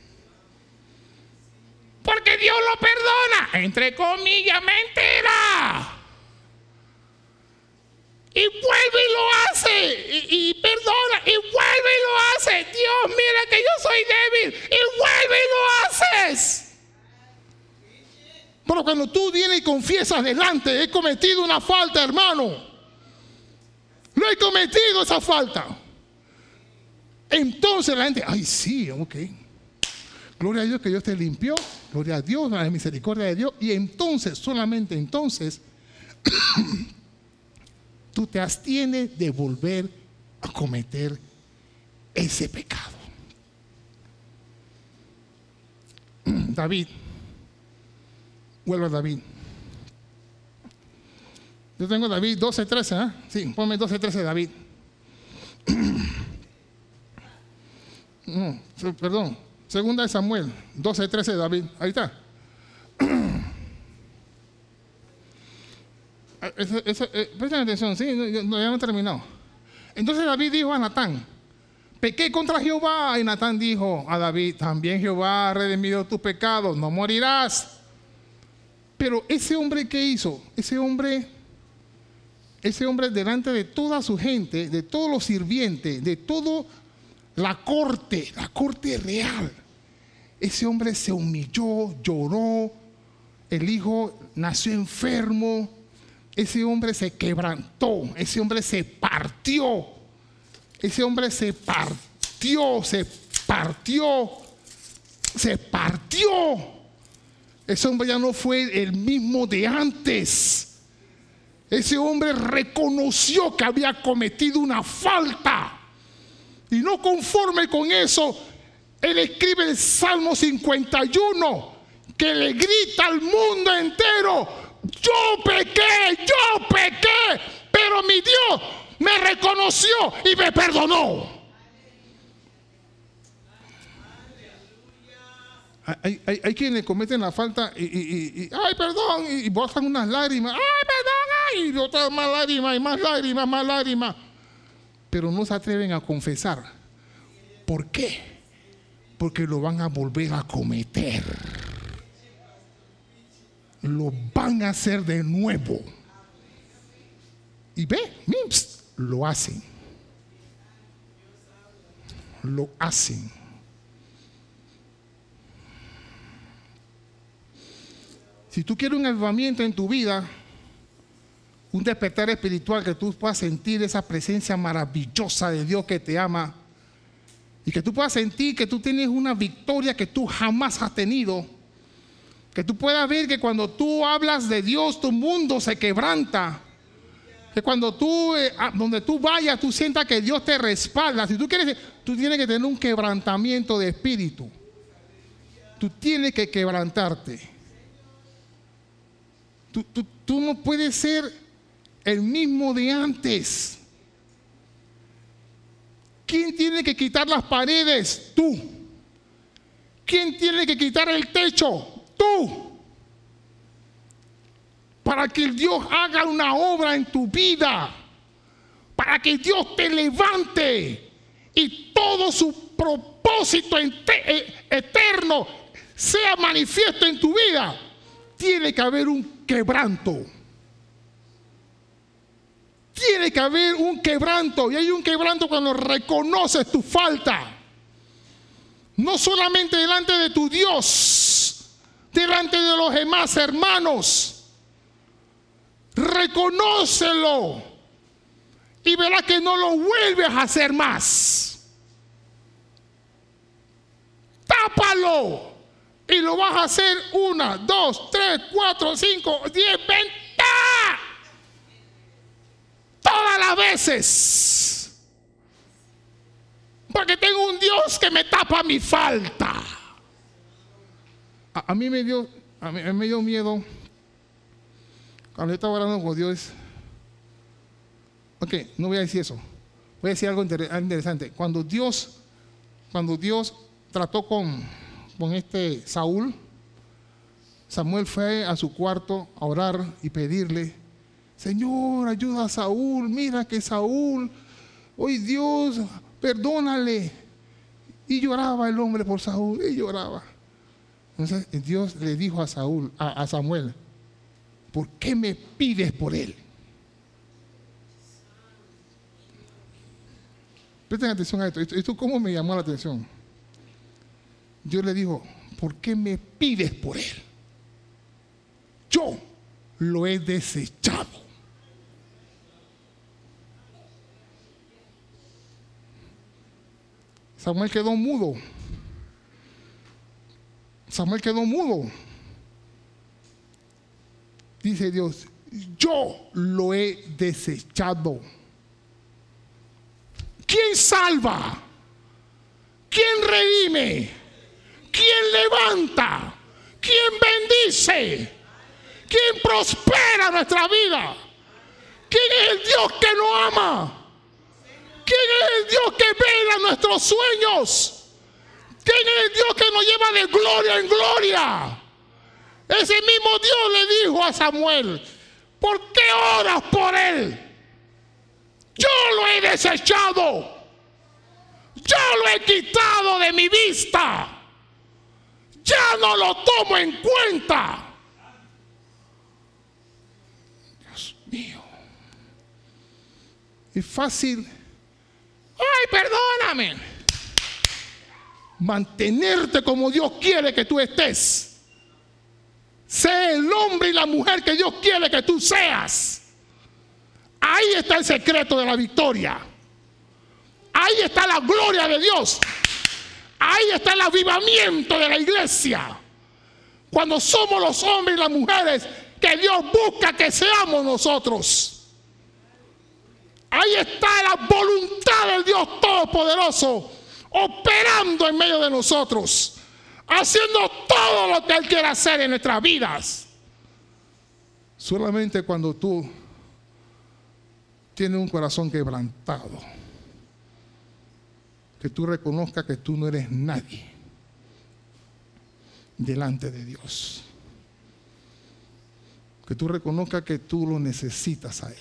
Porque Dios lo perdona. Entre comillas, mentira. Y vuelve y lo hace. Y perdona. Y vuelve y lo hace. Dios, mira que yo soy débil. Y vuelve y lo haces. Pero cuando tú vienes y confiesas delante: he cometido una falta, hermano. No he cometido esa falta. Entonces la gente: ay, sí, ok. Gloria a Dios que Dios te limpió. Gloria a Dios, a la misericordia de Dios. Y entonces, solamente entonces, tú te abstienes de volver a cometer ese pecado. David. Vuelvo a David. Yo tengo David 12:13, ¿eh? Sí, ponme 12:13 David. No, perdón. Segunda de Samuel 12:13 David. Ahí está. Presten atención, sí, ya no he terminado. Entonces David dijo a Natán: pequé contra Jehová. Y Natán dijo a David: también Jehová ha redimido tus pecados, no morirás. Pero ese hombre, ¿qué hizo? Ese hombre delante de toda su gente, de todos los sirvientes, de toda la corte real, ese hombre se humilló, lloró. El hijo nació enfermo. Ese hombre se quebrantó. Ese hombre se partió. Ese hombre se partió. Ese hombre ya no fue el mismo de antes. Ese hombre reconoció que había cometido una falta. Y no conforme con eso, él escribe el Salmo 51, que le grita al mundo entero: yo pequé, pero mi Dios me reconoció y me perdonó. Hay quienes cometen la falta y ay, perdón, y botan unas lágrimas. Ay, perdón, ay, y otras más lágrimas, y más lágrimas, más lágrimas. Pero no se atreven a confesar. ¿Por qué? Porque lo van a volver a cometer. Lo van a hacer de nuevo. Y ve, lo hacen. Lo hacen. Si tú quieres un avivamiento en tu vida, un despertar espiritual, que tú puedas sentir esa presencia maravillosa de Dios que te ama, y que tú puedas sentir que tú tienes una victoria que tú jamás has tenido, que tú puedas ver que cuando tú hablas de Dios, tu mundo se quebranta, que cuando tú, donde tú vayas, tú sientas que Dios te respalda. Si tú quieres, tú tienes que tener un quebrantamiento de espíritu. Tú tienes que quebrantarte. Tú no puedes ser el mismo de antes. ¿Quién tiene que quitar las paredes? Tú. ¿Quién tiene que quitar el techo? Tú. Para que Dios haga una obra en tu vida. Para que Dios te levante y todo su propósito eterno sea manifiesto en tu vida. Tiene que haber un quebranto. Tiene que haber un quebranto. Y hay un quebranto cuando reconoces tu falta. No solamente delante de tu Dios, delante de los demás hermanos. Reconócelo. Y verás que no lo vuelves a hacer más. Tápalo. Y lo vas a hacer 1, 2, 3, 4, 5, 10, 20. Todas las veces. Porque tengo un Dios que me tapa mi falta. A mí me dio miedo cuando yo estaba hablando con Dios. Ok, no voy a decir eso. Voy a decir algo interesante. Cuando Dios trató con Saúl, Samuel fue a su cuarto a orar y pedirle: Señor, ayuda a Saúl. Mira que Saúl, hoy Dios, perdónale. Y lloraba el hombre por Saúl, y lloraba. Entonces Dios le dijo a Samuel: ¿por qué me pides por él? Presten atención a esto. Esto cómo me llamó la atención. Dios le dijo: ¿por qué me pides por él? Yo lo he desechado. Samuel quedó mudo. Dice Dios: yo lo he desechado. ¿Quién salva? ¿Quién redime? ¿Quién levanta? ¿Quién bendice? ¿Quién prospera nuestra vida? ¿Quién es el Dios que nos ama? ¿Quién es el Dios que vela nuestros sueños? ¿Quién es el Dios que nos lleva de gloria en gloria? Ese mismo Dios le dijo a Samuel: ¿por qué oras por él? Yo lo he desechado. Yo lo he quitado de mi vista. Ya no lo tomo en cuenta. Dios mío. Es fácil. Ay, perdóname. Mantenerte como Dios quiere que tú estés. Sé el hombre y la mujer que Dios quiere que tú seas. Ahí está el secreto de la victoria. Ahí está la gloria de Dios. Ahí está el avivamiento de la iglesia. Cuando somos los hombres y las mujeres que Dios busca que seamos nosotros. Ahí está la voluntad del Dios Todopoderoso operando en medio de nosotros, haciendo todo lo que Él quiere hacer en nuestras vidas. Solamente cuando tú tienes un corazón quebrantado, que tú reconozcas que tú no eres nadie, delante de Dios. Que tú reconozcas que tú lo necesitas a Él.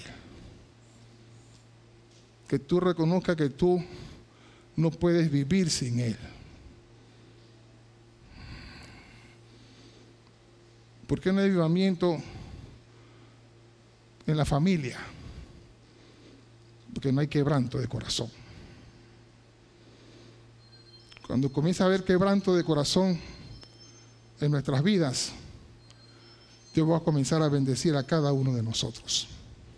Que tú reconozcas que tú no puedes vivir sin Él. ¿Por qué no hay avivamiento en la familia? Porque no hay quebranto de corazón. Cuando comienza a haber quebranto de corazón en nuestras vidas, Dios va a comenzar a bendecir a cada uno de nosotros.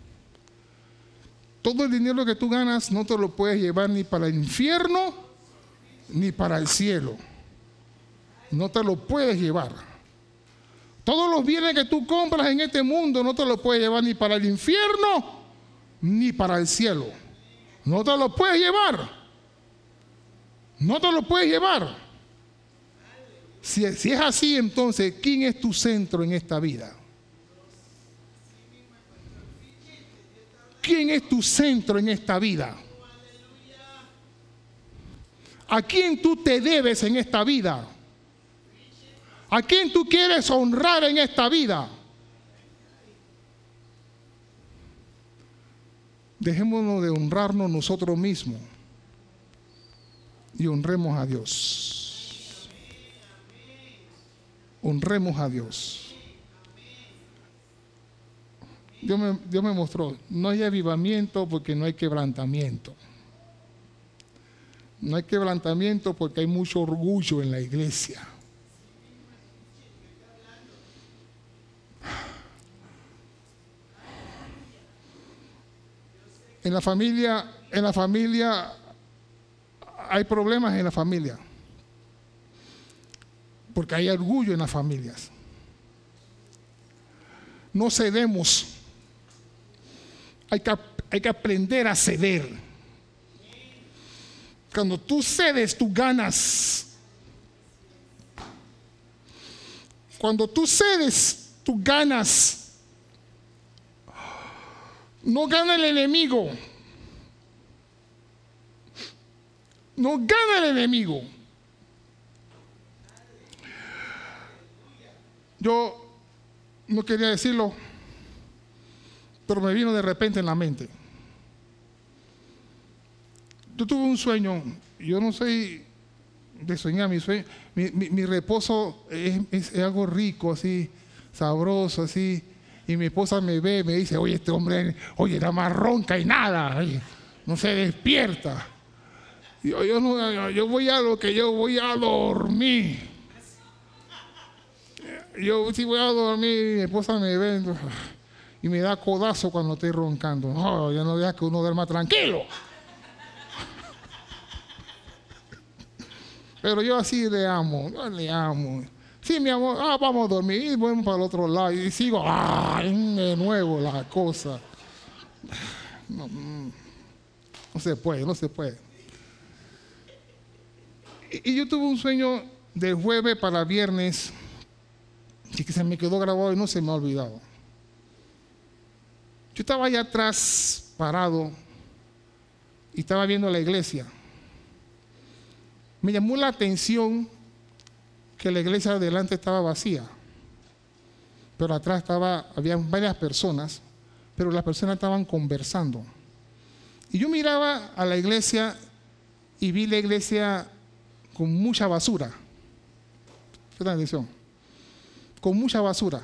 Todo el dinero que tú ganas no te lo puedes llevar ni para el infierno ni para el cielo. No te lo puedes llevar. Todos los bienes que tú compras en este mundo no te lo puedes llevar ni para el infierno ni para el cielo. No te lo puedes llevar. No te lo puedes llevar. Si es así, entonces, ¿quién es tu centro en esta vida? ¿Quién es tu centro en esta vida? ¿A quién tú te debes en esta vida? ¿A quién tú quieres honrar en esta vida? Dejémonos de honrarnos nosotros mismos y honremos a Dios. Honremos a Dios. Dios me mostró, no hay avivamiento porque no hay quebrantamiento. No hay quebrantamiento porque hay mucho orgullo en la iglesia. En la familia hay problemas en la familia. Porque hay orgullo en las familias. No cedemos. Hay que aprender a ceder. Cuando tú cedes, tú ganas. Cuando tú cedes, tú ganas. No gana el enemigo. No gana el enemigo. Yo no quería decirlo, pero me vino de repente en la mente. Yo tuve un sueño, yo no soy de soñar, mi reposo es algo rico, así, sabroso, así, y mi esposa me ve, me dice, oye, este hombre, oye, era más ronca y nada, no se despierta. Yo voy a lo que yo voy a dormir. Yo si voy a dormir, mi esposa me ve y me da codazo cuando estoy roncando. No, ya no deja que uno duerma tranquilo. Pero yo así le amo. Sí, mi amor, vamos a dormir y vamos para el otro lado. Y sigo, de nuevo la cosa. No se puede. Y yo tuve un sueño de jueves para viernes que se me quedó grabado y no se me ha olvidado. Yo estaba allá atrás parado y estaba viendo la iglesia. Me llamó la atención que la iglesia adelante estaba vacía, pero atrás había varias personas, pero las personas estaban conversando. Y yo miraba a la iglesia y vi la iglesia con mucha basura. Presta atención. Con mucha basura.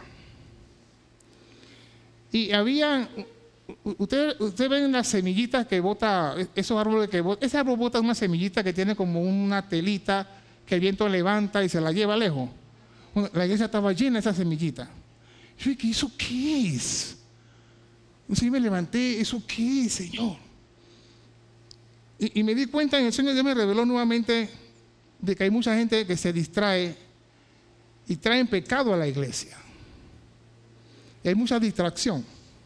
Y había, usted ven las semillitas que bota, esos árboles que bota, ese árbol bota una semillita que tiene como una telita que el viento levanta y se la lleva lejos. Bueno, la iglesia estaba llena de esa semillita. Yo dije, ¿eso qué es? Entonces yo me levanté, ¿eso qué es, Señor? Y me di cuenta en el sueño, Dios me reveló nuevamente de que hay mucha gente que se distrae y traen pecado a la iglesia. Y hay mucha distracción.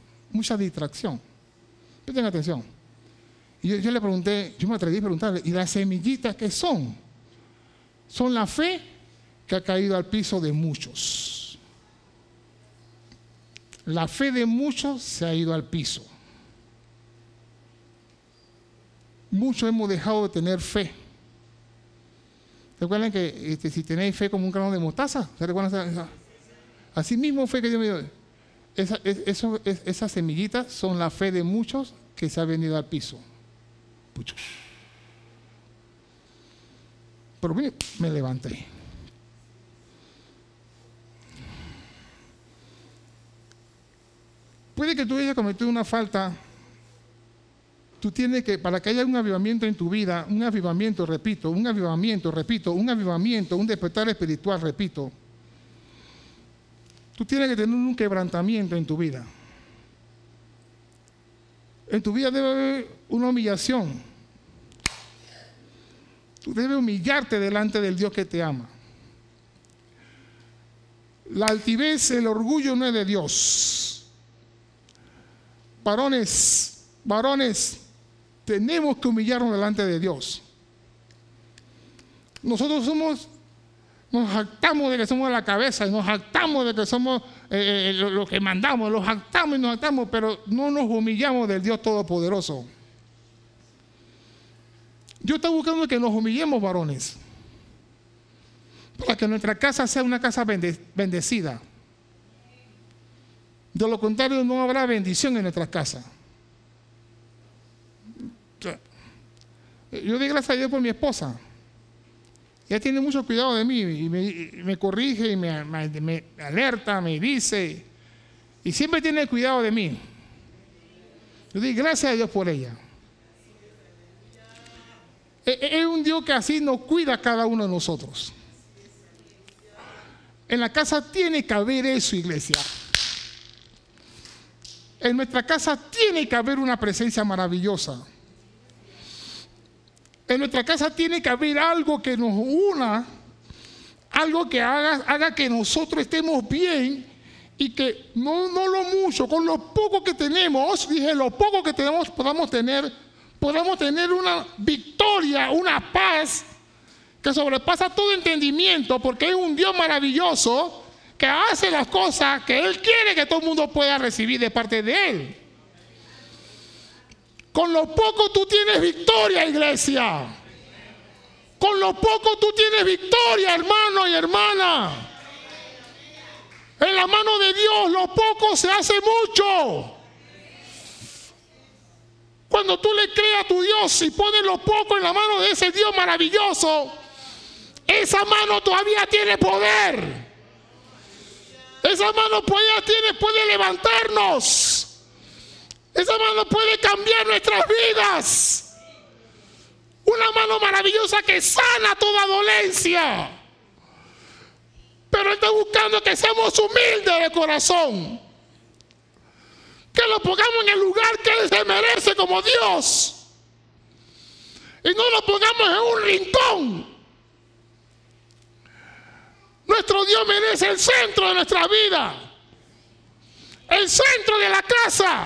Presten atención. Y yo le pregunté, yo me atreví a preguntarle, ¿y las semillitas qué son? Son la fe que ha caído al piso de muchos. La fe de muchos se ha ido al piso. Muchos hemos dejado de tener fe. ¿Recuerdan que si tenéis fe como un grano de mostaza? ¿Se recuerdan? Así mismo fue que Dios me dio. Esas semillitas son la fe de muchos que se ha venido al piso. Pero mire, me levanté. Puede que tú hayas cometido una falta. Tú tienes que, para que haya un avivamiento en tu vida, un avivamiento, un despertar espiritual, repito. Tú tienes que tener un quebrantamiento en tu vida. En tu vida debe haber una humillación. Tú debes humillarte delante del Dios que te ama. La altivez, el orgullo no es de Dios. Varones, tenemos que humillarnos delante de Dios. Nosotros nos jactamos de que somos la cabeza, y nos jactamos de que somos lo que mandamos, nos jactamos, pero no nos humillamos del Dios Todopoderoso. Dios está buscando que nos humillemos, varones, para que nuestra casa sea una casa bendecida. De lo contrario, no habrá bendición en nuestra casa. Yo doy gracias a Dios por mi esposa. Ella tiene mucho cuidado de mí y me corrige y me alerta, me dice, y siempre tiene cuidado de mí. Yo doy gracias a Dios por ella. Es un Dios que así nos cuida a cada uno de nosotros. En la casa tiene que haber eso, iglesia. En nuestra casa tiene que haber una presencia maravillosa. En nuestra casa tiene que haber algo que nos una, algo que haga que nosotros estemos bien y que no lo mucho, con lo poco que tenemos, lo poco que tenemos podamos tener una victoria, una paz que sobrepasa todo entendimiento, porque es un Dios maravilloso que hace las cosas que Él quiere que todo el mundo pueda recibir de parte de Él. Con lo poco tú tienes victoria, iglesia. Con lo poco tú tienes victoria, hermano y hermana. En la mano de Dios lo poco se hace mucho. Cuando tú le creas a tu Dios y pones lo poco en la mano de ese Dios maravilloso, esa mano todavía tiene poder. Esa mano puede levantarnos. Esa mano puede cambiar nuestras vidas. Una mano maravillosa que sana toda dolencia. Pero Él está buscando que seamos humildes de corazón. Que lo pongamos en el lugar que Él se merece como Dios. Y no lo pongamos en un rincón. Nuestro Dios merece el centro de nuestra vida. El centro de la casa.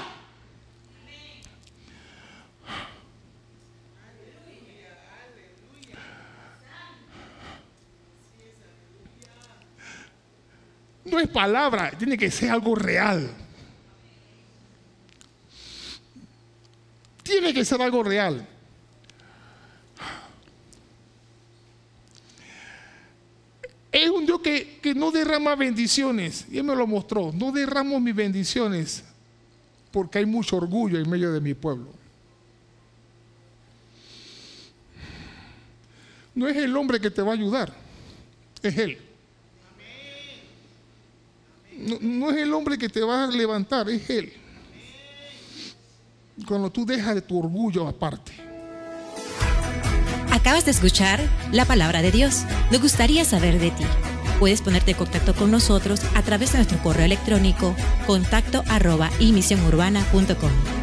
No es palabra, tiene que ser algo real. Tiene que ser algo real. Es un Dios que no derrama bendiciones. Y Él me lo mostró. No derramo mis bendiciones porque hay mucho orgullo en medio de mi pueblo. No es el hombre que te va a ayudar, es Él. No es el hombre que te va a levantar, es Él. Cuando tú dejas de tu orgullo aparte. Acabas de escuchar la palabra de Dios. Nos gustaría saber de ti. Puedes ponerte en contacto con nosotros a través de nuestro correo electrónico contacto@imisionurbana.com.